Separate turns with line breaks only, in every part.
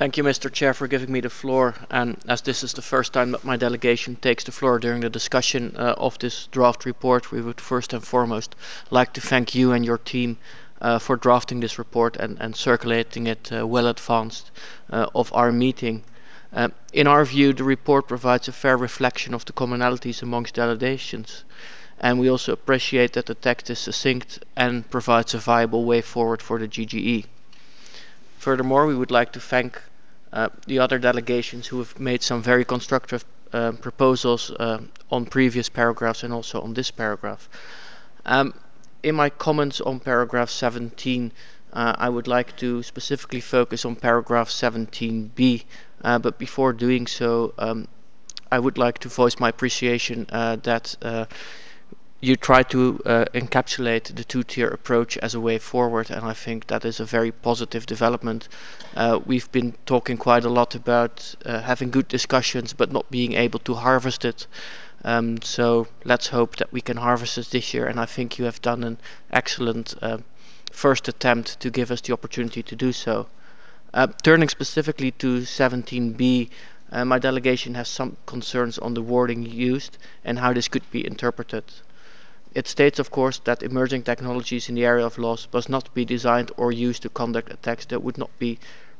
Thank you, Mr. Chair, for giving me the floor. And as this is the first time that my delegation takes the floor during the discussion of this draft report, we would first and foremost like to thank you and your team for drafting this report and circulating it well advanced of our meeting. In our view, the report provides a fair reflection of the commonalities amongst delegations, and we also appreciate that the text is succinct and provides a viable way forward for the GGE. Furthermore, we would like to thank the other delegations who have made some very constructive proposals on previous paragraphs and also on this paragraph. In my comments on paragraph 17, I would like to specifically focus on paragraph 17b, but before doing so, I would like to voice my appreciation that you try to encapsulate the two-tier approach as a way forward, and I think that is a very positive development. We've been talking quite a lot about having good discussions but not being able to harvest it. So let's hope that we can harvest it this year, and I think you have done an excellent first attempt to give us the opportunity to do so. Turning specifically to 17b, my delegation has some concerns on the wording used and how this could be interpreted. It states, of course, that emerging technologies in the area of laws must not be designed or used to conduct attacks that would not be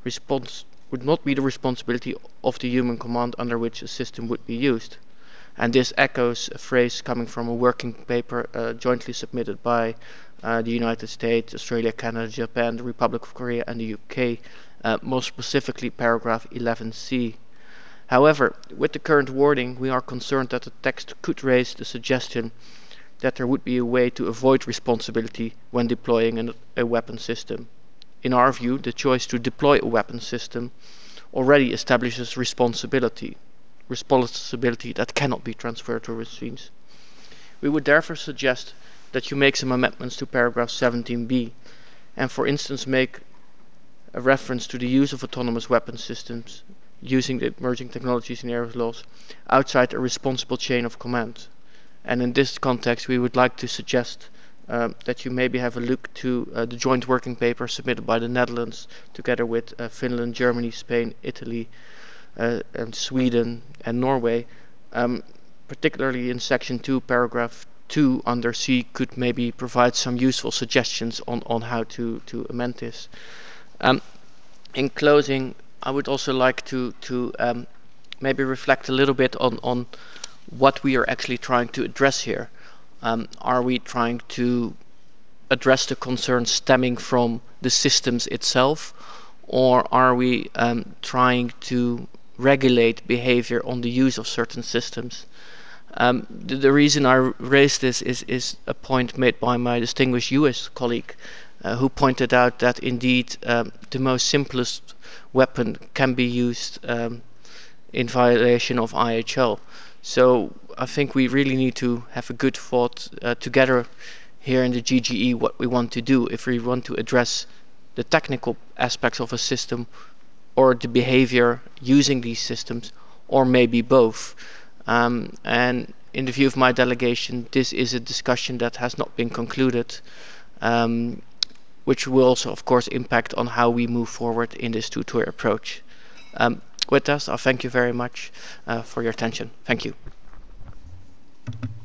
the responsibility of the human command under which a system would be used. And this echoes a phrase coming from a working paper jointly submitted by the United States, Australia, Canada, Japan, the Republic of Korea and the UK, more specifically paragraph 11c. However, with the current wording, we are concerned that the text could raise the suggestion that there would be a way to avoid responsibility when deploying a weapon system. In our view, the choice to deploy a weapon system already establishes responsibility that cannot be transferred to machines. We would therefore suggest that you make some amendments to paragraph 17b and for instance make a reference to the use of autonomous weapon systems using the emerging technologies in the area of laws outside a responsible chain of command. And in this context, we would like to suggest that you maybe have a look to the joint working paper submitted by the Netherlands together with Finland, Germany, Spain, Italy, and Sweden and Norway. Particularly in section 2, paragraph 2 under C could maybe provide some useful suggestions on how to amend this. In closing, I would also like to maybe reflect a little bit on what we are actually trying to address here. Are we trying to address the concerns stemming from the systems itself, or are we trying to regulate behavior on the use of certain systems? The reason I raised this is a point made by my distinguished US colleague who pointed out that indeed the most simplest weapon can be used in violation of IHL. So I think we really need to have a good thought together here in the GGE what we want to do, if we want to address the technical aspects of a system or the behavior using these systems, or maybe both. And in the view of my delegation, this is a discussion that has not been concluded, which will also of course impact on how we move forward in this two-tier approach. With that, I thank you very much for your attention. Thank you.